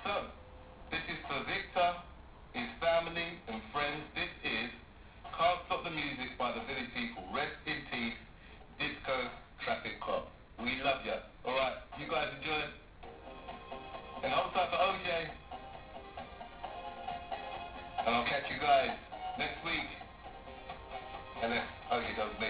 So, this is for Victor, his family and friends. This is Can't Stop the Music by the Village People. Rest in peace, Disco Traffic Cop. We love ya. Alright, you guys enjoy it. And hold tight for OJ. And I'll catch you guys next week. And then OJ does me.